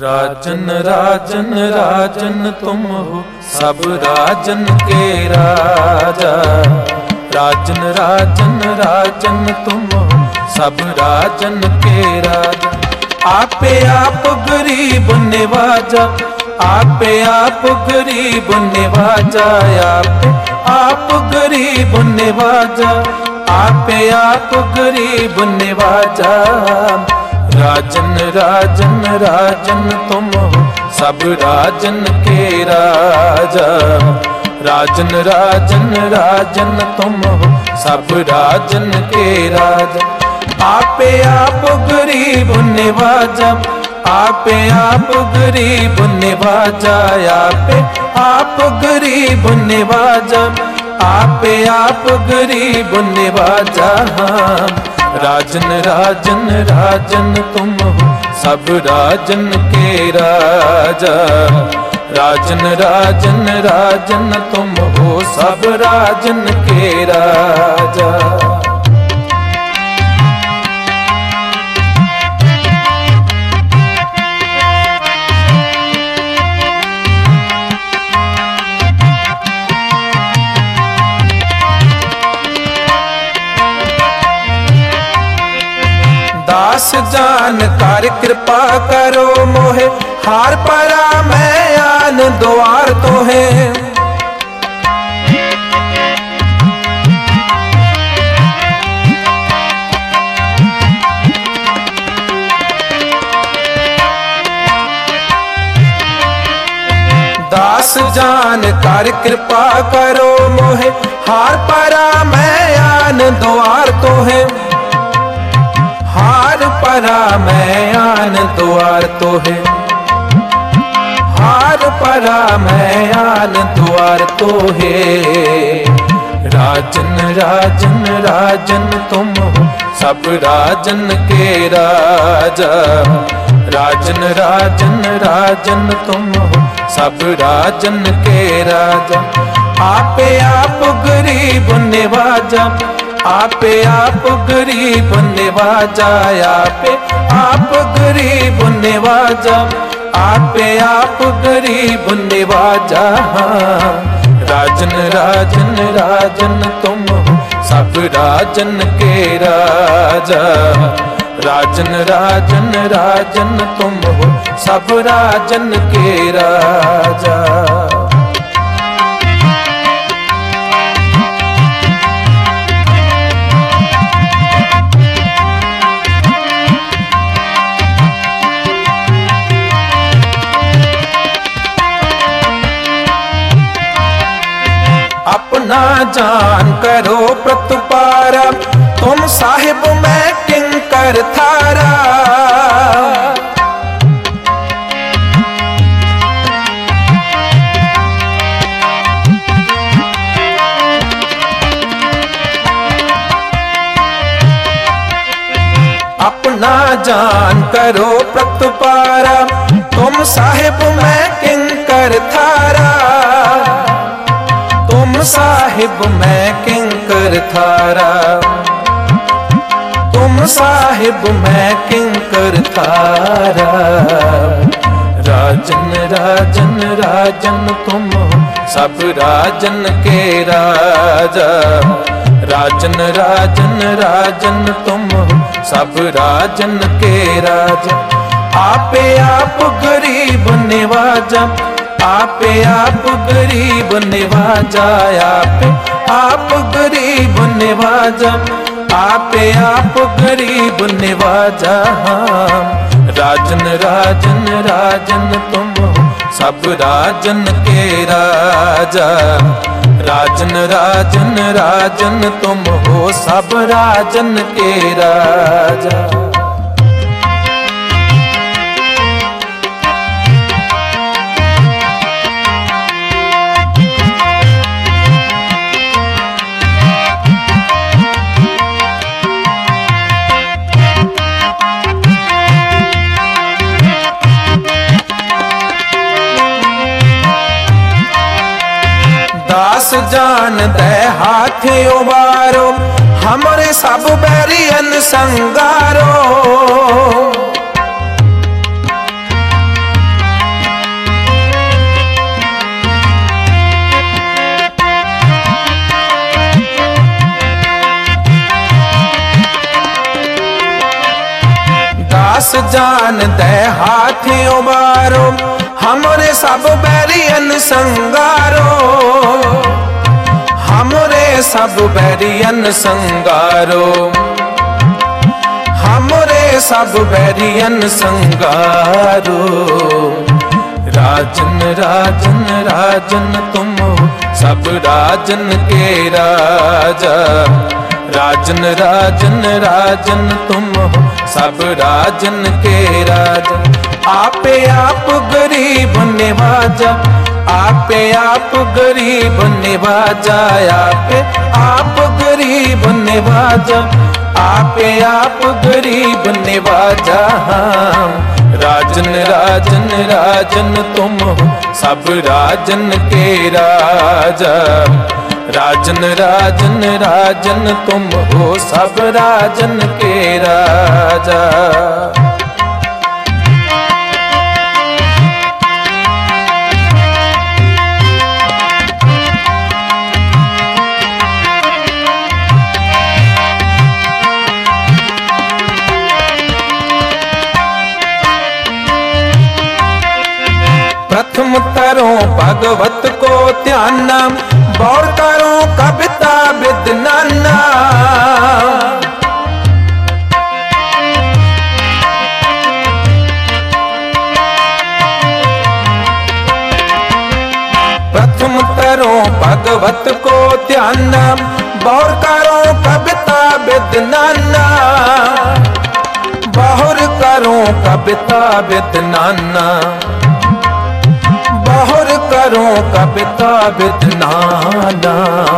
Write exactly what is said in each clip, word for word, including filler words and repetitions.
राजन राजन राजन तुम हो सब राजन के राजा। राजन राजन राजन तुम हो सब राजन के राजा। आपे आप गरीब निवाजा, आपे आप गरीब निवाजा, आपे आप गरीब निवाजा, आपे आप गरीब निवाजा। राजन राजन राजन तुम हो सब राजन के राजा। राजन राजन राजन तुम हो सब राजन के राजा। आपे आप गरीब निवाजा, आपे आप गरीब निवाजा, आपे आप गरीब निवाजा, आपे आप गरीब निवाजा। राजन राजन राजन तुम हो सब राजन के राजा। राजन राजन राजन तुम हो सब राजन के राजा। दास जान कर कृपा करो मोहे, हार परा मैं आन द्वार तो है। दास जान कर कृपा करो मोहे, हार परा मैं आन द्वार तो है। हार परा मैं आन द्वार तो है, हार परा मैं आन द्वार तो है। राजन राजन राजन तुम हो सब राजन के राजा। राजन राजन राजन तुम हो सब राजन के राजा। आपे आप गरीब निवाजा, आपे आप गरीब निवाजा, आपे आप गरीब निवाजा, आपे आप गरीब निवाजा। राजन राजन राजन तुम हो सब राजन के राजा। राजन राजन राजन तुम हो सब राजन के राजा। अपना जान करो प्रतुपारा, तुम साहिब मैं किंकर थारा। अपना जान करो प्रतुपारा, तुम साहिब मैं किंकर थारा। तुम साहिब मैं किंकर थारा, तुम साहिब मैं किंकर थारा। राजन राजन राजन तुम हो सब राजन के राजा। राजन राजन राजन तुम हो सब राजन के राजा। आपे आप गरीब निवाजा, आपे आप गरीब निवाजा, आपे आप गरीब निवाजा, आपे आप गरीब निवाजा। राजन राजन राजन तुम हो सब राजन के राजा। राजन राजन राजन तुम हो सब राजन के राजा। दास जान दे हाथ उबारो, हमरे सब बैरियन संगारो। जान दे हाथ उबारो, हमरे सब बैरियन संगारो, हमरे सब बैरियन संगारो, हमरे सब बैरियन संगारो। राजन राजन राजन तुम हो सब राजन के राजा, राजन राजन राजन तुम हो सब राजन के राजा। आपे आप गरीब निवाजा, आपे आप गरीब निवाजा, आपे आप गरीब निवाजा, आपे आप गरीब निवाजा। राजन राजन राजन तुम हो सब राजन के राजा, राजन राजन राजन तुम हो सब राजन के राजा। प्रथम तरो भगवत को ध्याना, बौर करो कविता विदनाना। प्रथम तरो भगवत को ध्याना, बौर करो कविता विदनाना, बौर करो कविता विदनाना, बौर करो कविता विदनाना।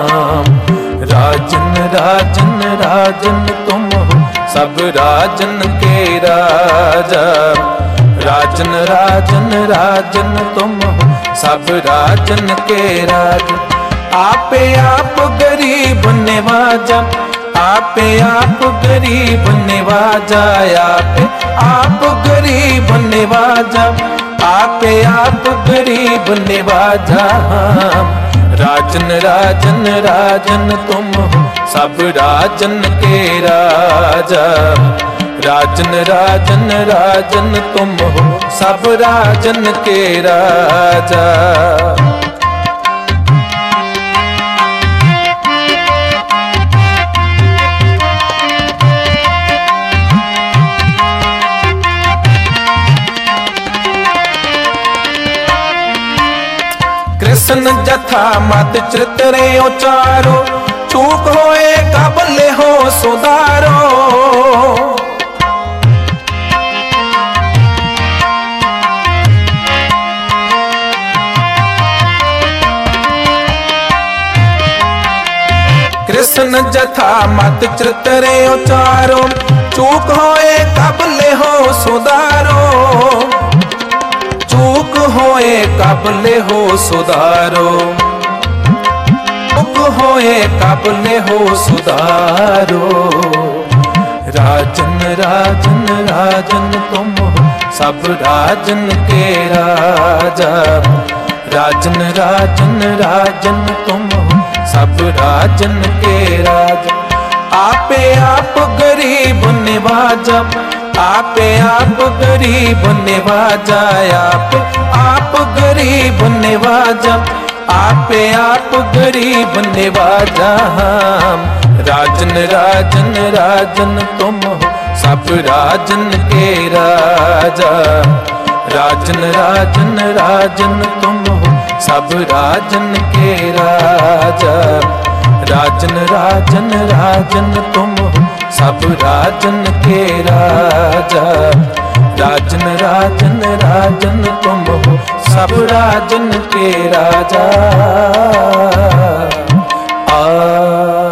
राजन राजन राजन तुम हो सब राजन के राजा, राजन राजन राजन तुम हो सब राजन के राजा। आपे आप गरीब निवाजा, आपे आप गरीब निवाजा, आपे आप गरीब निवाजा, आपे आप गरीब निवाजा। राजन राजन राजन तुम हो सब राजन के राजा, राजन राजन राजन तुम हो सब राजन के राजा। कृष्ण जथा मत चितरे उचारो, चूक होए कबले हो सुधारो। कृष्ण जथा मत चितरे उचारो, चूक होए कबले हो सुधारो, चूक होए कबले हो सुधारो, चूक होए कबले हो सुधारो। राजन राजन राजन तुम हो सब राजन के राजा, राजन राजन राजन तुम हो सब राजन के राजा। आपे आप गरीब निवाजा, आपे आप गरीब निवाजा, आपे आप गरीब निवाजा, आपे आप गरीब निवाजा। राजन राजन राजन तुम हो सब राजन के राजा, राजन राजन राजन तुम हो सब राजन के राजा, राजन राजन राजन तुम हो सब राजन के राजा, राजन राजन राजन तुम हो सब राजन के राजा। आ